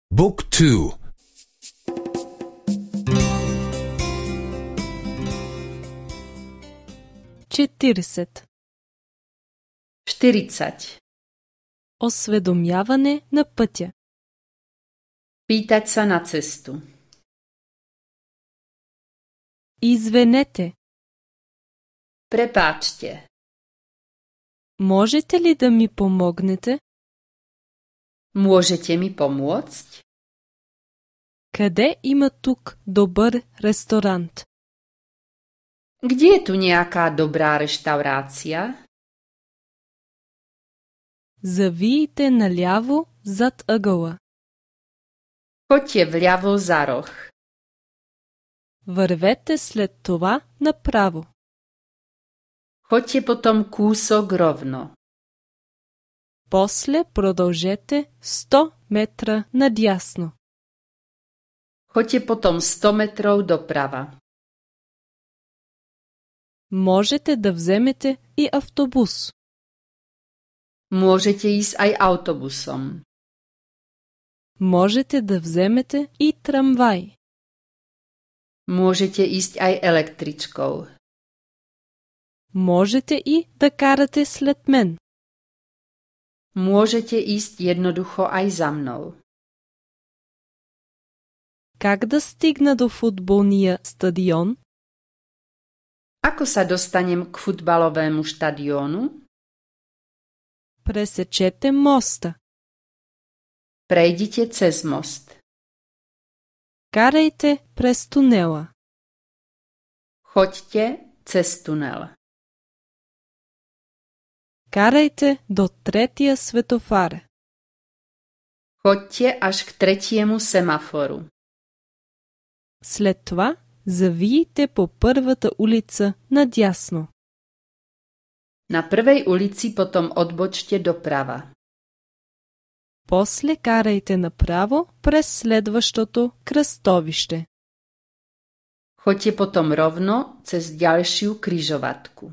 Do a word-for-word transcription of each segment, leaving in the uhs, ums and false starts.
Book two. четиридесет. štyridsať. Осведомяване на пътя. Pýtať sa na cestu. Извинете, Prepáčte. можете ли да ми помогнете? Môžete mi pomôcť? Къде има тук добър ресторант? Kde je tu nejaká dobrá reštaurácia? Завийте наляво зад ъгъла. Choďte vľavo za roh. Вървете след това направо. Choďte potom kúsok rovno. После продължете сто метра надясно. Choďte potom sto metrov doprava. Можете да вземете и автобус. Môžete ísť aj autobusom. Можете да вземете и трамвай. Môžete ísť aj električkou. Можете и да карате след мен. Môžete ísť jednoducho aj za mnou. Как да стигна до футболния стадион? Ako sa dostanem k futbalovému štadiónu? Пресечете моста. Prejdite cez most. Карайте през тунела. Choďte cez tunel. Карайте до третия светофар. Choďte až k tretiemu semaforu. След това завийте по първата улица надясно. Na prvej ulici potom odbočte doprava. После карайте направо през следващото кръстовище. Choďte potom rovno cez ďalšiu križovatku.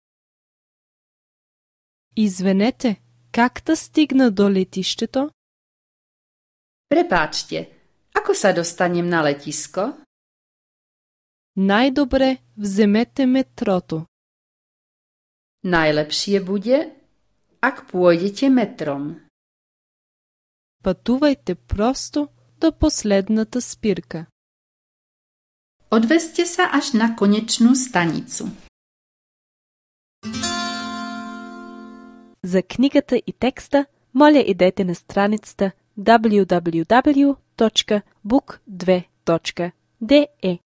Извинете, как да стигна до летището? Prepáčte, ako sa dostanem na letisko? Най-добре вземете метрото. Najlepšie bude, ak pôjdete metrom. Пътувайте просто до последната спирка. Odvezte sa až na konečnú stanicu. За книгата и текста, моля идете на страницата дабъл ю дабъл ю дабъл ю точка бук две точка де е.